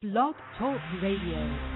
Blog Talk Radio.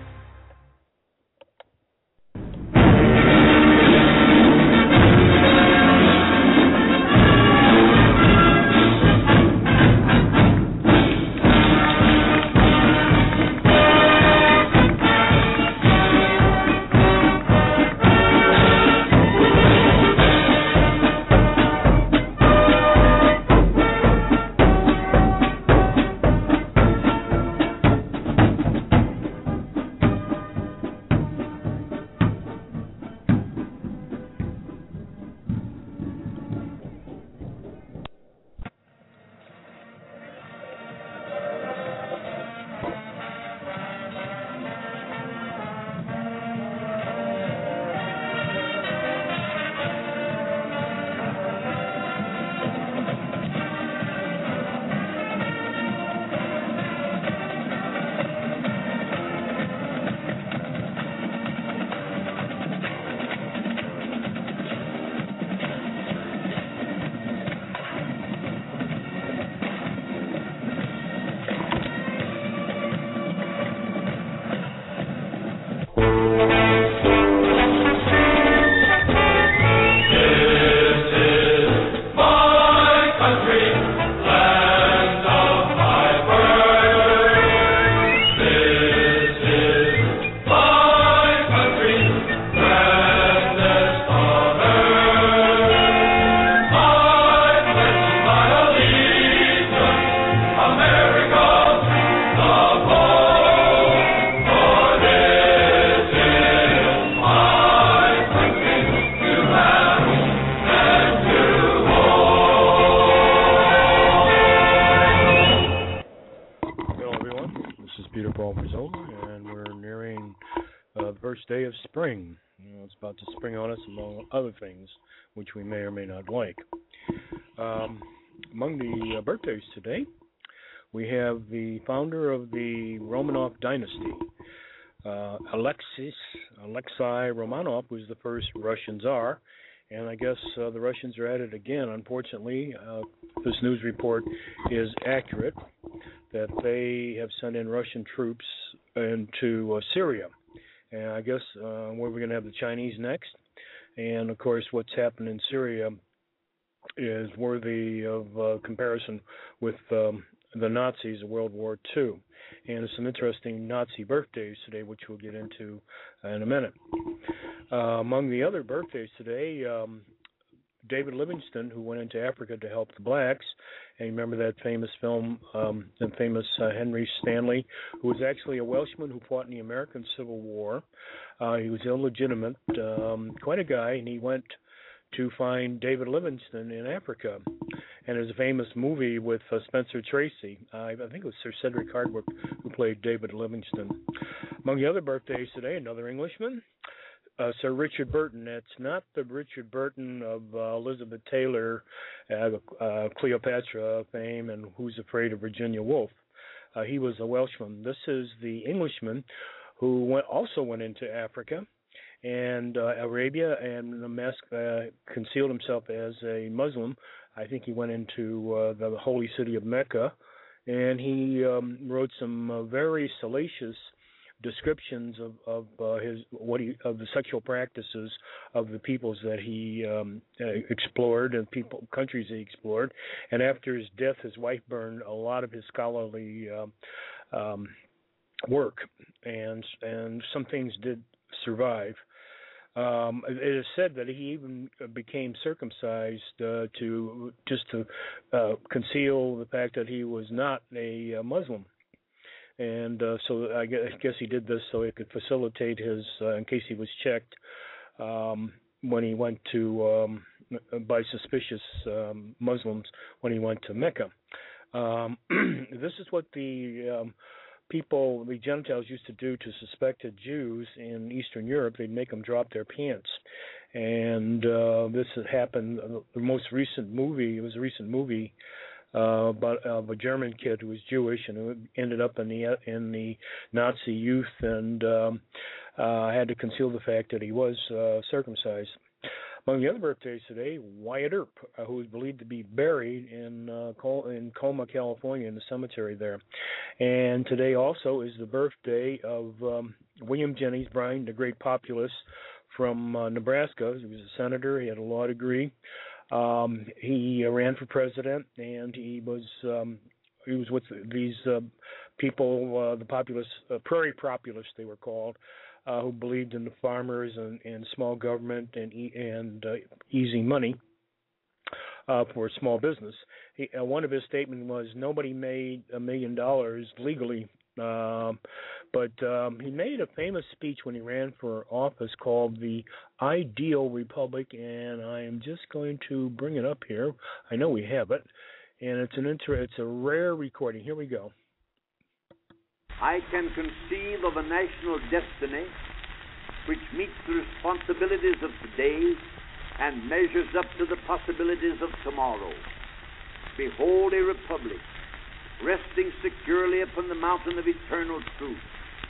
Day of spring. It's about to spring on us, among other things, which we may or may not like. Among the birthdays today, we have the founder of the Romanov dynasty, Alexei Romanov was the first Russian Tsar, and I guess the Russians are at it again. Unfortunately, this news report is accurate that they have sent in Russian troops into Syria. And I guess where we're going to have the Chinese next. And, of course, what's happened in Syria is worthy of comparison with the Nazis of World War II. And there's some interesting Nazi birthdays today, which we'll get into in a minute. Among the other birthdays today, David Livingstone, who went into Africa to help the blacks, and you remember that famous film, the famous Henry Stanley, who was actually a Welshman who fought in the American Civil War. He was illegitimate, quite a guy, and he went to find David Livingstone in Africa. And there's a famous movie with Spencer Tracy. I think it was Sir Cedric Hardwicke who played David Livingstone. Among the other birthdays today, another Englishman, Sir Richard Burton. That's not the Richard Burton of Elizabeth Taylor, Cleopatra fame, and Who's Afraid of Virginia Woolf. He was a Welshman. This is the Englishman who also went into Africa and Arabia and concealed himself as a Muslim. I think he went into the holy city of Mecca, and he wrote some very salacious descriptions of the sexual practices of the peoples that he explored and countries he explored. And after his death, his wife burned a lot of his scholarly work, and some things did survive. It is said that he even became circumcised to conceal the fact that he was not a Muslim. And so I guess he did this so he could facilitate his, in case he was checked when he went to, by suspicious Muslims when he went to Mecca. This is what the Gentiles used to do to suspected Jews in Eastern Europe. They'd make them drop their pants. And this had happened, the most recent movie, it was a recent movie, about a German kid who was Jewish and who ended up in the Nazi youth and had to conceal the fact that he was circumcised. Among the other birthdays today, Wyatt Earp, who is believed to be buried in Colma, California, in the cemetery there. And today also is the birthday of William Jennings Bryan, the great populist from Nebraska. He was a senator. He had a law degree. He ran for president, and he was with these people, the populist, prairie populists, they were called, who believed in the farmers and small government and easy money for small business. One of his statements was, nobody made $1 million legally, but he made a famous speech when he ran for office called the Ideal Republic, and I am just going to bring it up here. I know we have it, and it's a rare recording. Here we go. I can conceive of a national destiny which meets the responsibilities of today and measures up to the possibilities of tomorrow. Behold a republic resting securely upon the mountain of eternal truth,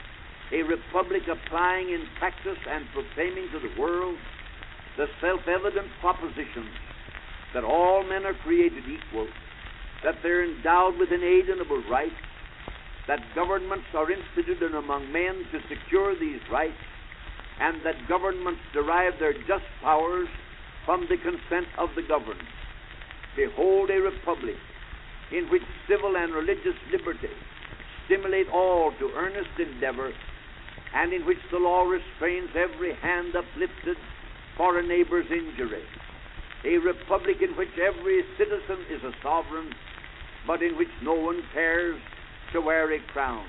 a republic applying in practice and proclaiming to the world the self-evident propositions that all men are created equal, that they're endowed with inalienable rights, that governments are instituted among men to secure these rights, and that governments derive their just powers from the consent of the governed. Behold a republic in which civil and religious liberty stimulate all to earnest endeavor, and in which the law restrains every hand uplifted for a neighbor's injury. A republic in which every citizen is a sovereign, but in which no one cares to wear a crown.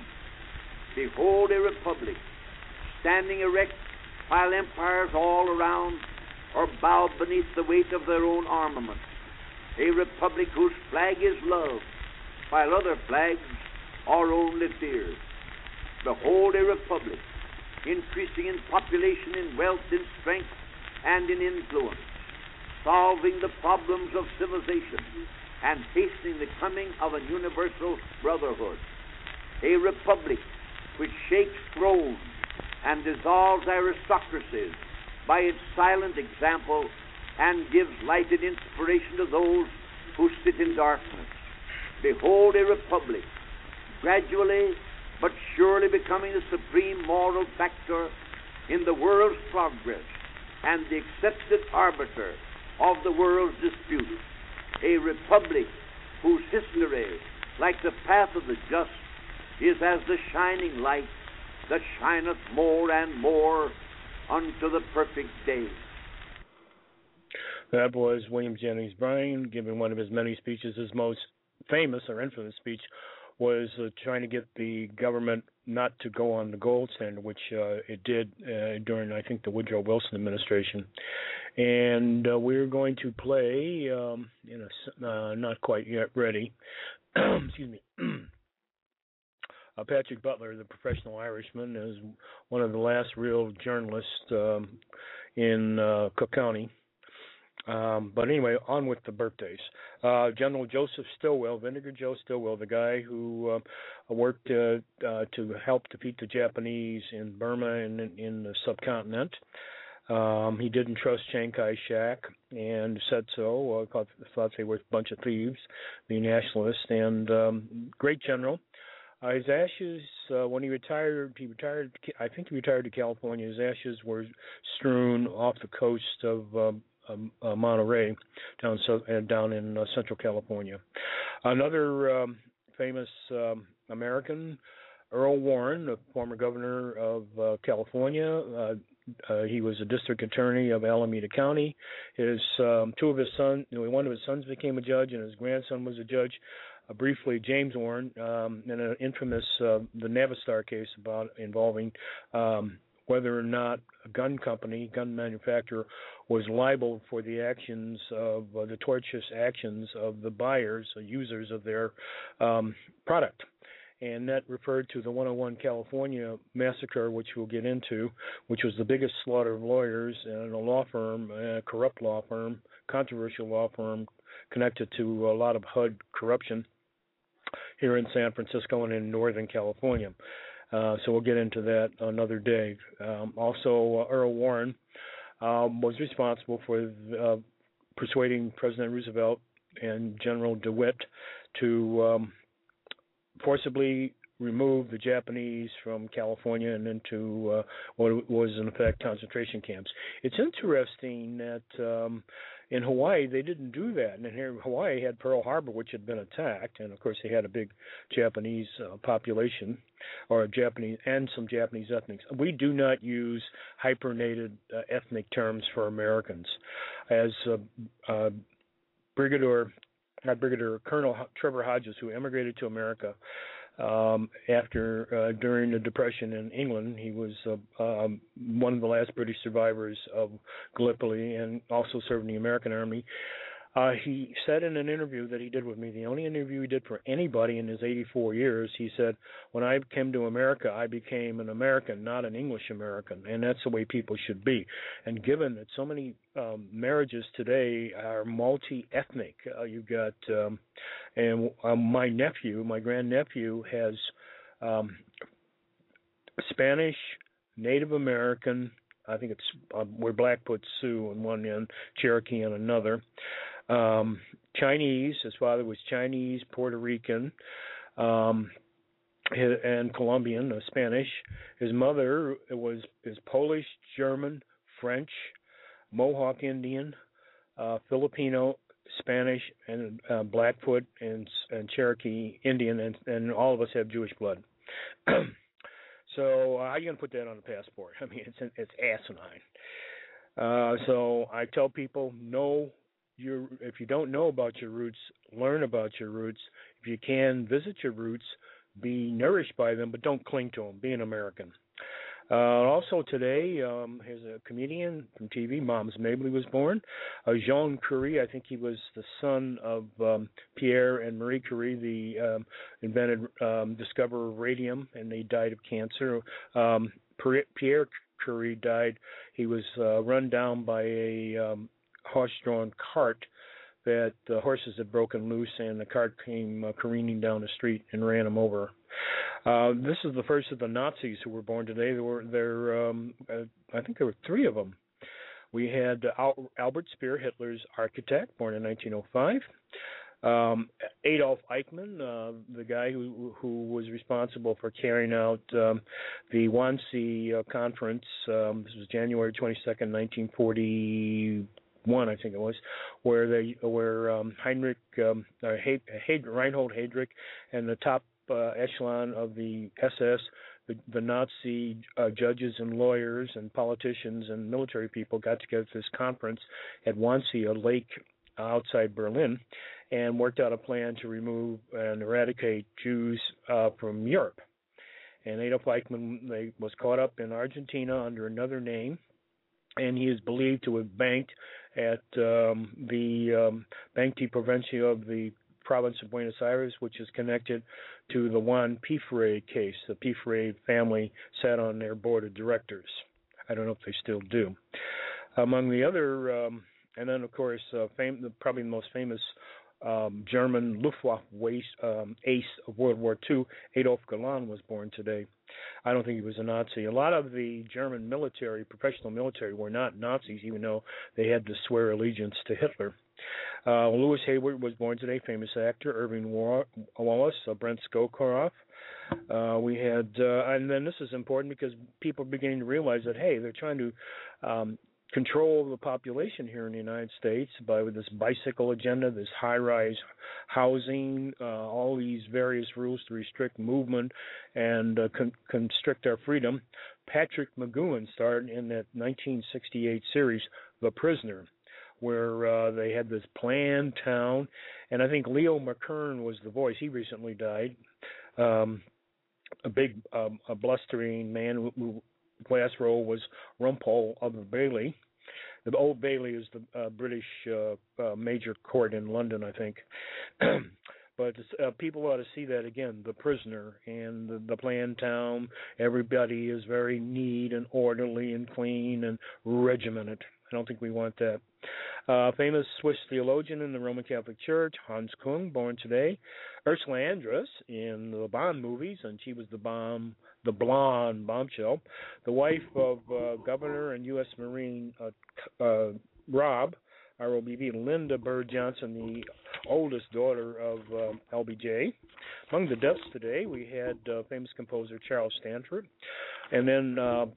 Behold a republic standing erect while empires all around are bowed beneath the weight of their own armament. A republic whose flag is love, while other flags are only fear. Behold a republic increasing in population, in wealth, in strength, and in influence, solving the problems of civilization and hastening the coming of a universal brotherhood. A republic which shakes thrones and dissolves aristocracies by its silent example and gives light and inspiration to those who sit in darkness. Behold a republic gradually but surely becoming the supreme moral factor in the world's progress and the accepted arbiter of the world's disputes. A republic whose history, like the path of the just, is as the shining light that shineth more and more unto the perfect day. That was William Jennings Bryan giving one of his many speeches. His most famous or infamous speech was trying to get the government not to go on the gold standard, which it did during, I think, the Woodrow Wilson administration. And we're going to play, not quite yet ready, excuse me, Patrick Butler, the professional Irishman, is one of the last real journalists in Cook County. But anyway, on with the birthdays. General Joseph Stilwell, Vinegar Joe Stilwell, the guy who worked to help defeat the Japanese in Burma and in the subcontinent. He didn't trust Chiang Kai-shek and said so. Thought they were a bunch of thieves, the nationalists, and great general. His ashes, when he retired. I think he retired to California. His ashes were strewn off the coast of Monterey, down in Central California. Another famous American, Earl Warren, the former governor of California. He was a district attorney of Alameda County. His two of his sons, one of his sons became a judge, and his grandson was a judge. Briefly, James Warren, in an infamous the Navistar case involving whether or not a gun manufacturer, was liable for the actions of the tortious actions of the buyers, users of their product. And that referred to the 101 California massacre, which we'll get into, which was the biggest slaughter of lawyers in a law firm, a corrupt law firm, controversial law firm, connected to a lot of HUD corruption here in San Francisco and in Northern California. So we'll get into that another day. Also, Earl Warren was responsible for persuading President Roosevelt and General DeWitt to forcibly remove the Japanese from California and into what was in effect concentration camps. It's interesting that in Hawaii they didn't do that, and here Hawaii had Pearl Harbor, which had been attacked, and of course they had a big Japanese population, or Japanese and some Japanese ethnics. We do not use hyphenated ethnic terms for Americans, as Colonel Trevor Hodges, who immigrated to America during the Depression in England. He was one of the last British survivors of Gallipoli and also served in the American Army. He said in an interview that he did with me, the only interview he did for anybody in his 84 years, he said, when I came to America, I became an American, not an English American, and that's the way people should be. And given that so many marriages today are multi-ethnic, you've got, my grandnephew has Spanish, Native American, I think it's we're Blackfoot Sioux on one end, Cherokee on another. Chinese, his father was Chinese, Puerto Rican, and Colombian, Spanish. His mother is Polish, German, French, Mohawk Indian, Filipino, Spanish, and Blackfoot and Cherokee Indian, and all of us have Jewish blood. So how are you going to put that on a passport? I mean, it's asinine. So I tell people, if you don't know about your roots, learn about your roots. If you can, visit your roots, be nourished by them, but don't cling to them. Be an American. Also today, here's a comedian from TV, Moms Mabley, was born. Jean Curie, I think he was the son of Pierre and Marie Curie, the discoverer of radium, and they died of cancer. Pierre Curie died. He was run down by a horse-drawn cart that the horses had broken loose, and the cart came careening down the street and ran him over. This is the first of the Nazis who were born today. I think there were three of them. We had Albert Speer, Hitler's architect, born in 1905. Adolf Eichmann, the guy who was responsible for carrying out the Wannsee Conference. This was January 22nd, 1941, I think it was, where Reinhold Heydrich and the top echelon of the SS, the Nazi judges and lawyers and politicians and military people got together at this conference at Wannsee, a lake outside Berlin, and worked out a plan to remove and eradicate Jews from Europe. And Adolf Eichmann was caught up in Argentina under another name, and he is believed to have banked at the Banco Provincial of the province of Buenos Aires, which is connected to the Juan Pifre case. The Pifre family sat on their board of directors. I don't know if they still do. Among the other, and then of course, probably the most famous German Luftwaffe ace of World War II, Adolf Galland, was born today. I don't think he was a Nazi. A lot of the German military, professional military, were not Nazis, even though they had to swear allegiance to Hitler. Lewis Hayward was born today, famous actor. Irving Wallace, Brent Scowcroft. We had, and then this is important because people are beginning to realize that, hey, they're trying to control the population here in the United States with this bicycle agenda, this high-rise housing, all these various rules to restrict movement and constrict our freedom. Patrick McGoohan starred in that 1968 series, The Prisoner, where they had this planned town, and I think Leo McKern was the voice. He recently died. A big, blustering man who last role was Rumpole of the Bailey. The Old Bailey is the British major court in London, I think. But people ought to see that again, The Prisoner and the planned town. Everybody is very neat and orderly and clean and regimented. I don't think we want that. Famous Swiss theologian in the Roman Catholic Church, Hans Kung, born today. Ursula Andress in the Bond movies, and she was the blonde bombshell, the wife of Governor and U.S. Marine ROBB, Linda Bird Johnson, the oldest daughter of LBJ. Among the deaths today, we had famous composer Charles Stanford, and then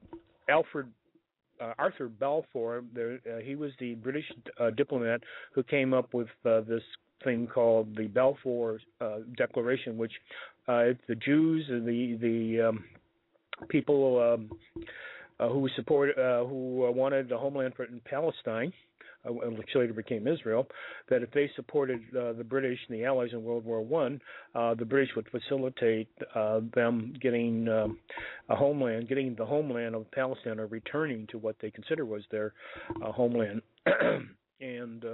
Arthur Balfour. He was the British diplomat who came up with this thing called the Balfour Declaration, which the Jews and the people who wanted the homeland in Palestine, which later became Israel, that if they supported the British and the Allies in World War I, the British would facilitate them getting the homeland of Palestine, or returning to what they consider was their homeland. And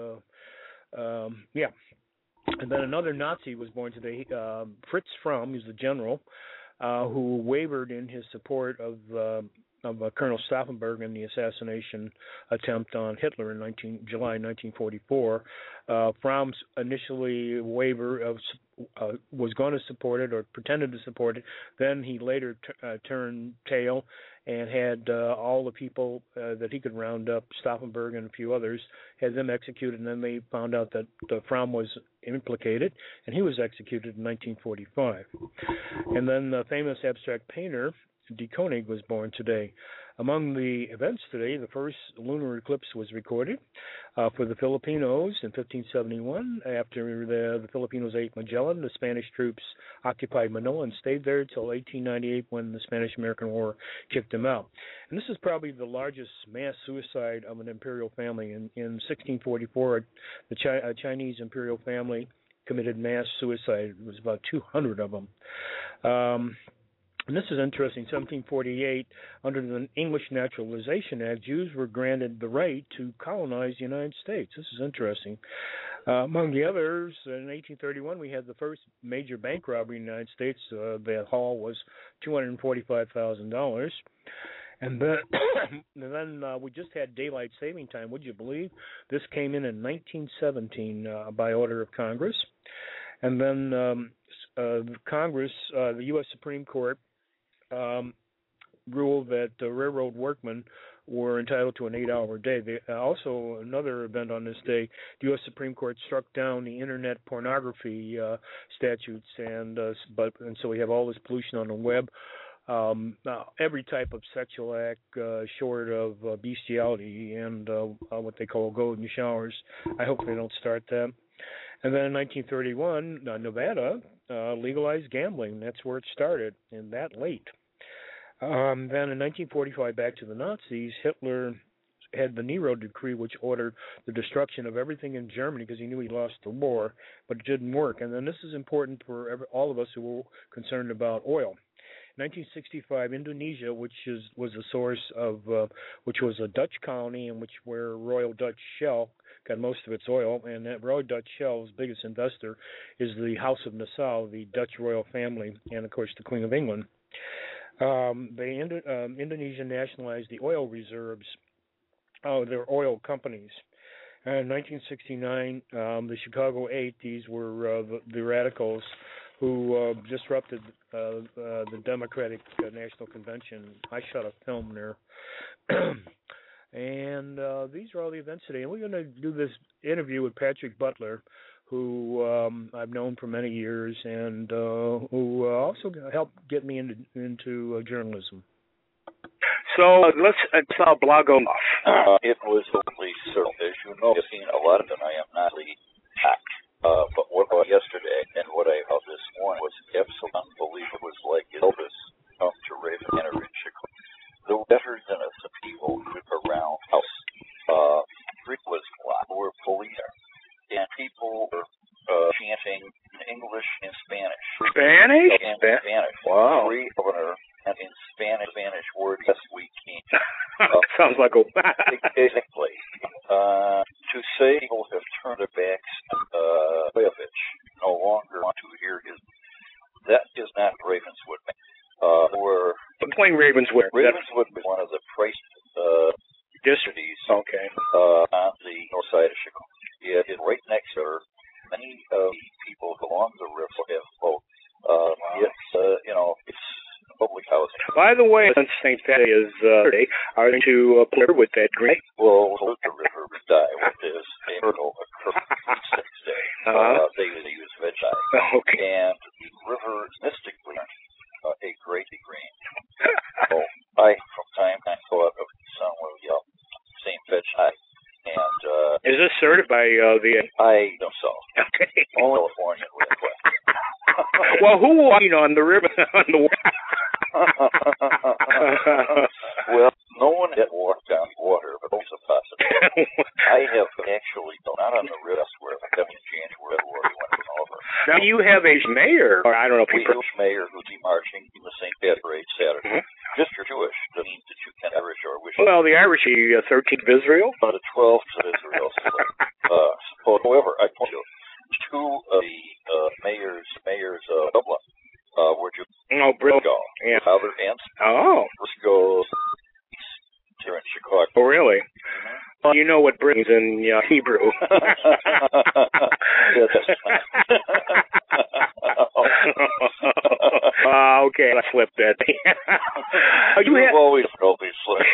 and then another Nazi was born today, Fritz Fromm. He's the general who wavered in his support of Colonel Stauffenberg in the assassination attempt on Hitler in July 1944. Fromm's initially was going to support it, or pretended to support it. Then he later turned tail and had all the people that he could round up, Stauffenberg and a few others, had them executed, and then they found out that Fromm was implicated, and he was executed in 1945. And then the famous abstract painter De Koning was born today. Among the events today, the first lunar eclipse was recorded for the Filipinos in 1571. After the Filipinos ate Magellan, the Spanish troops occupied Manila and stayed there until 1898, when the Spanish-American War kicked them out. And this is probably the largest mass suicide of an imperial family. In 1644, a Chinese imperial family committed mass suicide. It was about 200 of them. And this is interesting. 1748, under the English Naturalization Act, Jews were granted the right to colonize the United States. This is interesting. Among the others, in 1831, we had the first major bank robbery in the United States. The haul was $245,000. And then we just had daylight saving time. Would you believe? This came in 1917 by order of Congress. And then Congress, the U.S. Supreme Court, ruled that railroad workmen were entitled to an 8-hour day. Also, another event on this day, the U.S. Supreme Court struck down the internet pornography statutes, and so we have all this pollution on the web. Every type of sexual act short of bestiality and what they call golden showers. I hope they don't start that. And then in 1931, Nevada legalized gambling. That's where it started, and that late. Then in 1945, back to the Nazis, Hitler had the Nero Decree, which ordered the destruction of everything in Germany because he knew he lost the war, but it didn't work. And then this is important for all of us who were concerned about oil. In 1965, Indonesia, which was a source of, which was a Dutch colony, in where Royal Dutch Shell got most of its oil, and that Royal Dutch Shell's biggest investor is the House of Nassau, the Dutch royal family, and of course the Queen of England. Indonesia nationalized the oil reserves, their oil companies. In 1969, the Chicago Eight, these were the radicals who disrupted the Democratic National Convention. I shot a film there. And these are all the events today. And we're going to do this interview with Patrick Butler, who I've known for many years, and who also helped get me into journalism. So let's blog off. It was totally surreal. As you know, I've seen a lot of it. I am not really hacked. But what about yesterday and what I heard this morning was absolutely unbelievable. It was like Elvis come to Raven Manor in Chicago. The better than us people around house. Street was locked. There were police there. And people were chanting in English and Spanish. Spanish? Spanish. Wow. Free governor and in Spanish word, yes, we can. Sounds like Obama. Exactly. To say people have turned their backs on Boyovich, no longer want to hear his. That is not Ravenswood. Playing Ravenswood. Ravenswood was one of the price districts. Okay. on the north side of Chicago. It is right next to her. Many people along the river have boats. It's public housing. By the way, since St. Pat is Saturday, are you to play with that green? Well, the river die with this miracle occurred on 6 days. They use veggie. Okay. And the river is mystically a great green. So I, from time to time, thought of some of the same veggie. And is this certified by the? I don't so. Okay. Only California with it. Well, who walking on the river on the? Well, no one had walked down water, but it's a possibility. I have actually, not on the river, where I have in January where we went over. Now you have a mayor, or I don't know if we have a mayor who's marching in the St. Pat parade Saturday. Just you're Jewish doesn't mean that you can Irish or wish. Well, the Irish, the 13th of Israel. The 12th of Israel. However, I point you two of the mayors of Dublin were Jewish. Oh, brilliant. Yeah. Father and Briscoe here in Chicago. Oh, really? Well, you know what brings in Hebrew. Okay, let's flip that. You've always probably flipped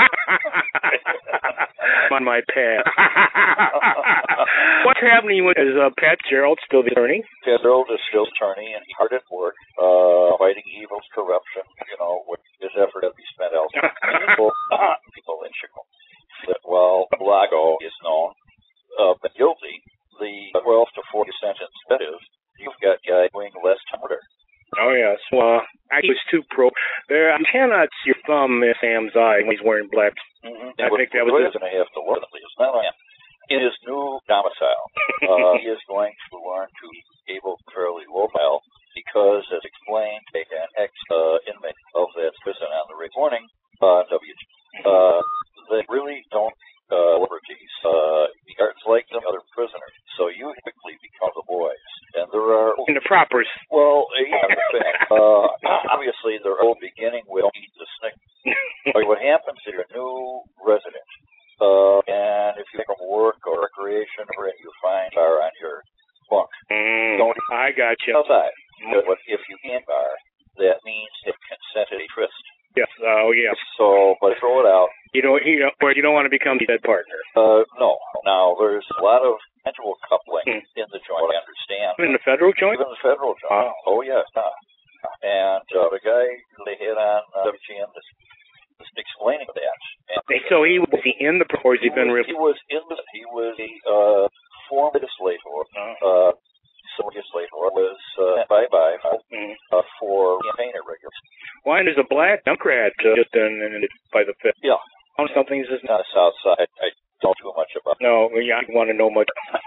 on my pad. What's happening with is Pat Gerald still the attorney? Pat Gerald is still attorney, and he's hard at work, fighting evils, corruption, with his effort to be spent elsewhere. People in Chicago. While Blago is known, but guilty, the 12 to 40 sentence, that is, you've got guy doing less murder. Oh, yes. Well, I was too pro. There, I cannot see your thumb in Sam's eye when he's wearing black. I think that was going to have to learn, at least. Not in his new domicile, he is going to learn to be able to fairly mobile because, as explained, an ex-inmate of that prison on the recording, WG, they really don't liberties. It's like the other prisoners. So you quickly become the boys. And there are... In the propers. Well, yeah, in fact, obviously they're all beginning with eat the snick. What happens if you're a new resident, and if you come from work or recreation, and you find bar on your bunk, don't I got you. Outside. But if you can't bar, that means it consented a tryst. Yes. Oh, yes. So, but throw it out. You don't want to become a dead partner. No. Now, there's a lot of mutual coupling in the joint, I understand. In the federal joint? Even the federal joint. Oh, yes. And the guy they hit on WGN is explaining that. And, so he was in the, or has he been... He was in the... He was a former legislator. So legislator was bye-bye for campaign irregularities. Why there's a black Democrat just by the fifth? Yeah. Something's just not the South Side. I don't know much about. No, I want to know much.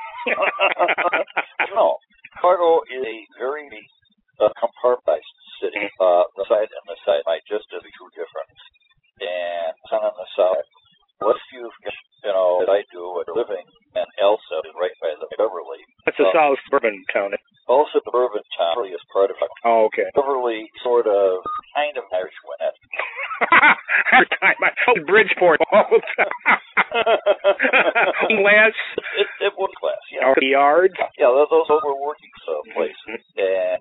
No, Chicago is a very compartmentalized city. The side and the side might just be two different. And on the south, what you've that I do living in Elsa is right by the Beverly. That's a south suburban town. Also, the suburban town really is part of it. Oh, okay. Beverly, sort of, kind of Irish Winnett. Bridgeport. Class. It was class, yeah. The yards. Yeah, those were working places. And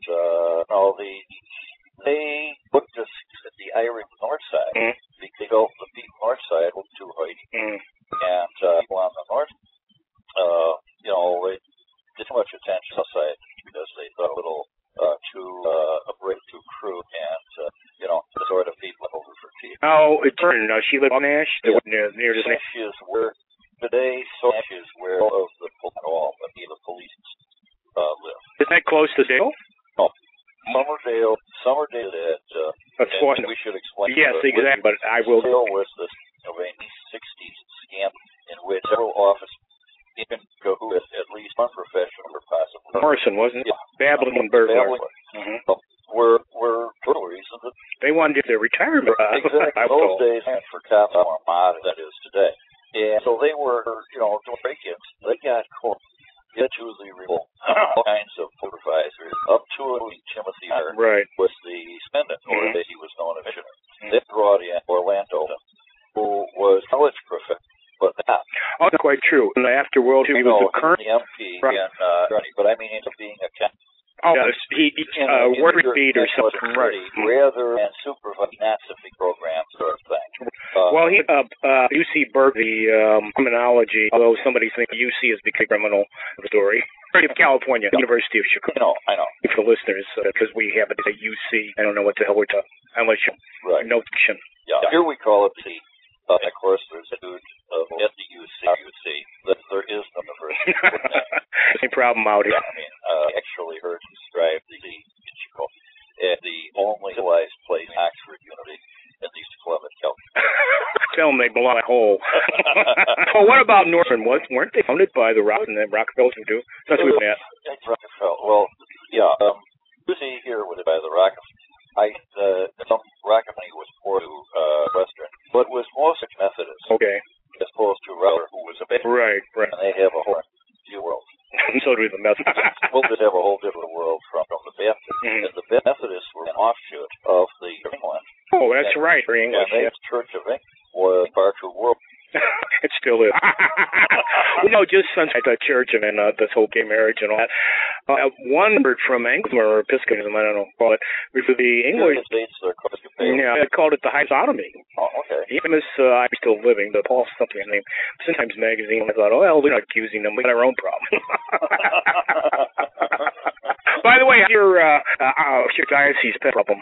they looked at the Irish north side. They felt the people north side was too hoity. And people on the north, they did too much attention outside because they thought a little too crude and, the sort of people over for tea. Oh, it turned. She lived on Nash? Yeah. Near the Nash is where, today, Nash is where all of the police live. Is that close to Dale? No. Summerdale that's what we should explain. Yes, exactly, but I will. Dale was this 1960s scam in which several office even go with at least one professional or possibly Morrison, wasn't it? Yeah. Babylon burglar. Were burglaries. They wanted to get their retirement. Exactly. Those days for cops are mod that is today. And so they were, doing break-ins. They got caught. Get to the remote. All kinds of supervisors up to Timothy right. was the spendant, or that he was known as missionary. They brought in Orlando, who was college professor, but after World War II, he was the current. The MP Right. but I mean, into being a captain. Oh, he work beat or something, right? Rather than supervise Nazi programs sort of thing. Well, UC Berkeley criminology, although somebody thinks UC is the criminal story. California, University of Chicago. I know. For the listeners, because we have it at UC. I don't know what the hell we're talking. Unless you know fiction. Yeah. Here we call it the. Of course, there's a dude at the UC that there is no university. Same problem out here. Yeah, I mean, I actually heard describe the only civilized place, Oxford University, in the East Clement, California. Tell them they belong at hole. Well, what about Northern? Weren't they founded by the Rockefellers too? That's what we met. Rockefeller. Well, yeah. UC here was by the Rockefeller. Some Rockefeller was poor to Western, but was mostly Methodist. Okay. As opposed to Ruther, who was a bit. Right. And they have a whole new world. So do the Methodists. Well, they have a whole different world from the Baptists. And the Methodists were an offshoot of the England. Oh, that's right. For English. And the Church of England was part of the world. It still is. Just since the church and then this whole gay marriage and all that. One word from Anglican or Episcopalianism, I don't know, call it. For the English. Yeah, they called it the high sodomy. Oh, okay. Famous, I'm still living, the Paul something name. Sometimes magazine. I thought, oh, well, we're not accusing them. We got our own problem. By the way, your diocese pet problem.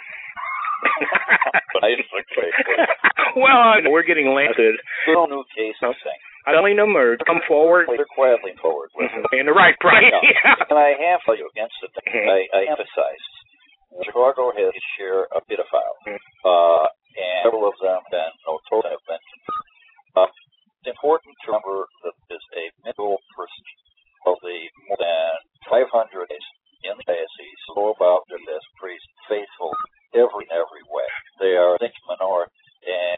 Well, we're getting landed. No new cases. Telling them or come forward? They're quietly forward. In the right price. Yeah. And I have to against it. I emphasize Chicago has its share of pedophiles. And several of them have mentioned. It's important to remember that there's a middle person of the more than 500 in the diocese who go about their best priest faithful every way. They are, I think, minority, and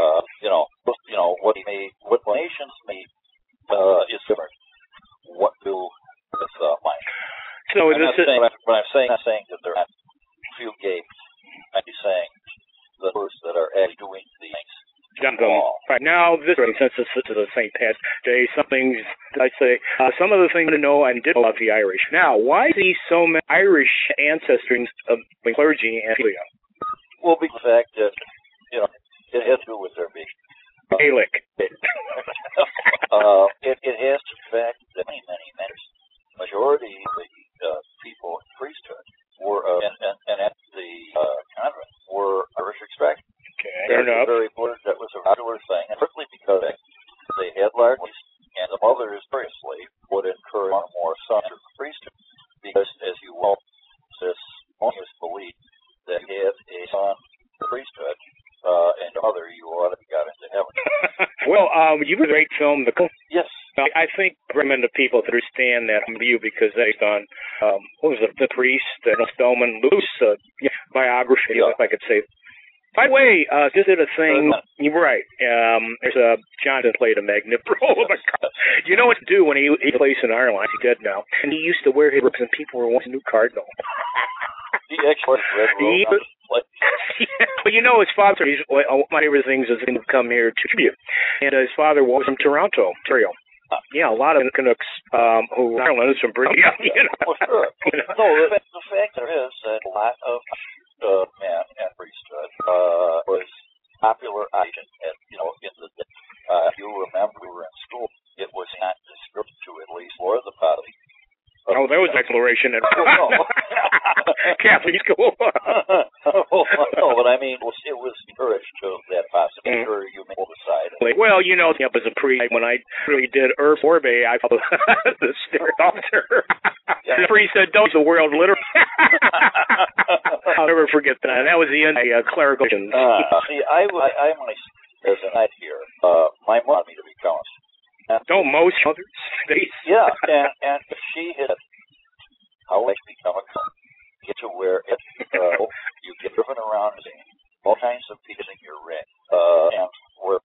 what nations meet is different. What do with mine? So I'm not saying that there are few gays. I'm saying the those that are actually doing these things. Right now, this since this is the St. Pat's Day, some things I say, some of the things to know and did love the Irish. Now, why see so many Irish ancestors of the clergy and Leo? Well, the fact that it has to do with their being Gaelic. It has to fact that many matters. Majority of the people in priesthood were and at the convent were Irish extraction. Okay, fair enough. That was a popular thing, and partly because they had large and the mothers variously would encourage one or more sons to the priesthood, because as you well, this almost belief that he had a son in the priesthood, and the mother you ought to have got into heaven. Well, you've a great film, Yes. I think recommend to people to understand that view because based on what was it, the priest, Spellman Luce biography, if I could say. By the way, just did a thing. You're right. There's Jonathan played a magnificent role. You know what to do when he plays in Ireland. He's dead now, and he used to wear his robes, and people were wanting a new cardinal. He actually read Well, his father. One of my favorite things is him to come here to tribute, and his father was from Toronto, Ontario. Yeah, a lot of Canucks who are Ireland is from Britain. Well, sure. No, the fact there is that a lot of men and priesthood was popular agent in the day. If you remember, we were in school. It was not descriptive to at least or the party. Oh, there was declaration in Catholic school. No, but I mean, it was encouraged to that possibility. Sure, you may decide. Well, as a priest, when I really did Orbe, I followed the spirit officer. The priest said, "Don't the world literally." I'll never forget that. That was the end of clerical. See, I as a knight here, my mom wanted me to be counselor. Don't most mothers? Yeah, and if she had how I become a counselor, get to where you get driven around seeing all kinds of people in your ring, and where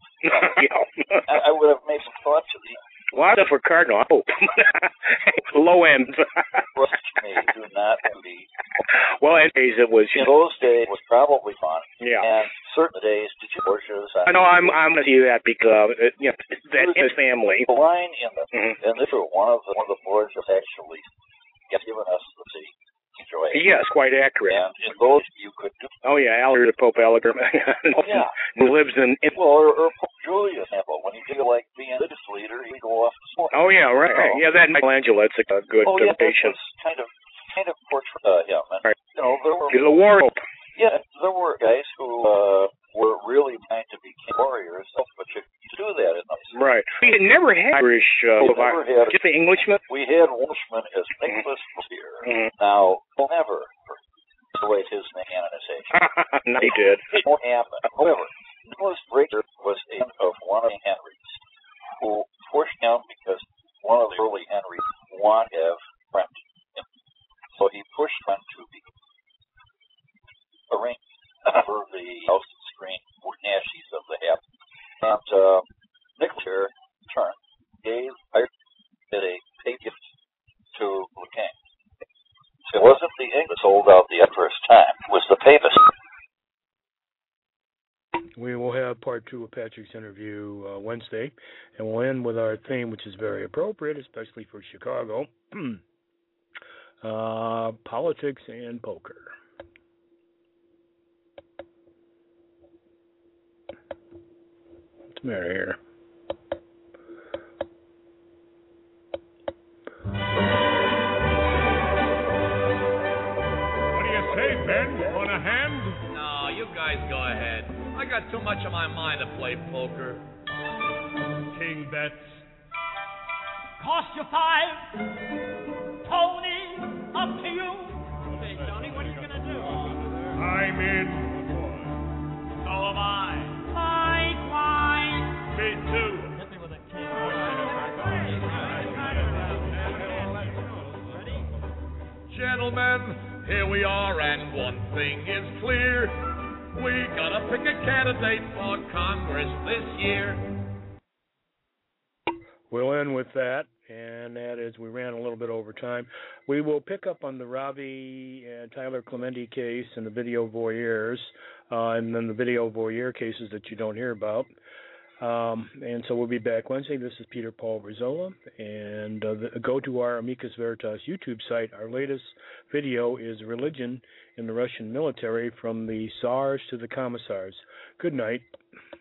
I would have made some thoughts of the. Lots of for Cardinal. I hope. Low end. Trust me, do not be. Well, in days it was. In those days, it was probably fun. Yeah. And certain days, did you Porsches? I know I'm going to see that because that his family. The line in the Mm-hmm. and this was one of the boards was actually given us the city. Enjoy it. Yes, quite accurate. And in those you could do. Oh yeah, Alger, the Pope Alger, Yeah. who lives in. Well, or Pope Julius, example, when he did like being a religious leader, he'd go off the sport. Oh yeah, right. Oh. Yeah, that Michelangelo. That's a good Oh yeah, that patient. was kind of portray him. And, Right. you know, there were He's a war pope. yeah, there were guys who were really trying to be warriors, but you do that in those. Right. We never had Irish. Never had just the Englishman. We had Welshman as Nicholas here. Mm-hmm. Now, he'll never wait his canonization. No, he did. It won't happen. However, Nicholas Breaker was a son of one of the Henrys, who pushed him because one of the early Henrys wanted to have Brent. So he pushed Brent to be arranged for the house screen for Nashies of the Hap. And Nicholas here, in turn, did a pay gift to the king. It wasn't the English that sold out the first time. It was the papacy. We will have part 2 of Patrick's interview Wednesday, and we'll end with our theme, which is very appropriate, especially for Chicago, politics and poker. What's the matter here? Ben, want a hand? No, you guys go ahead. I got too much on my mind to play poker. King bets. Cost you 5. Tony, up to you. Okay, Tony, what are you gonna do? I'm in. So am I. Likewise. Me too. Hit me with a king. Ready? Gentlemen, here we are, and one thing is clear. We gotta pick a candidate for Congress this year. We'll end with that, and that is we ran a little bit over time. We will pick up on the Ravi and Tyler Clementi case and the video voyeurs, and then the video voyeur cases that you don't hear about. And so we'll be back Wednesday. This is Peter Paul Brizola, and go to our Amicus Veritas YouTube site. Our latest video is Religion in the Russian Military, from the Tsars to the Commissars. Good night.